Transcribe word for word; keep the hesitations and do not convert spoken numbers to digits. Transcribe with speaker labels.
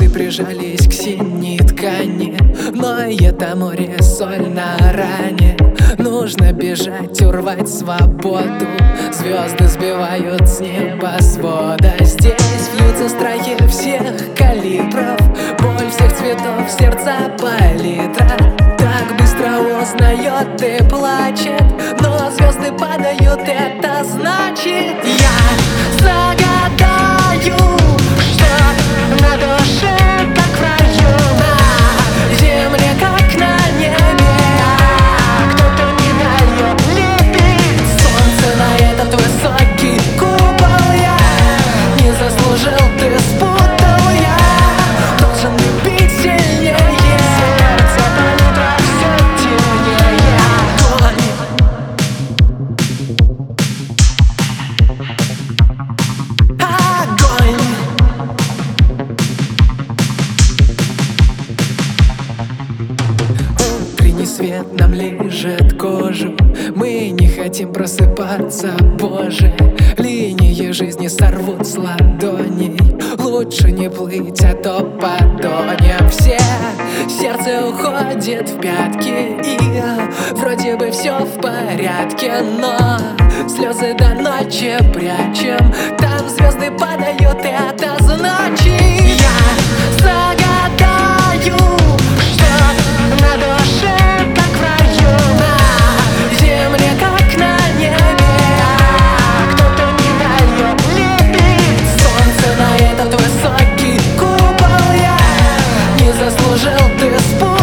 Speaker 1: Мы прижались к синей ткани, но это море соль на ране. Нужно бежать, урвать свободу. Звезды сбивают с небосвода. Здесь вьются страхи всех калибров, боль всех цветов, сердца палитра. Так быстро узнает и плачет, но звезды падают, это значит я загадаю, что на душе как в раю, на земле как на небе. Кто-то не дает лепить солнце на этот высокий купол. Я не заслужил, ты спутал, я должен любить сильнее. Сердце палитра все темнее. Огонь. Утренний свет нам лижет кожу. Мы не хотим просыпаться, Боже. Линии жизни сорвут с ладоней. Лучше не плыть, а то потонем все. Сердце уходит в пятки, и вроде бы все в порядке, но слезы до ночи прячем. Там звезды падают, и это значит я загадаю, что на душе как в раю, на земле как на небе. Кто-то не дает лепить солнце на этот высокий купол. Я не заслужил, ты спутал.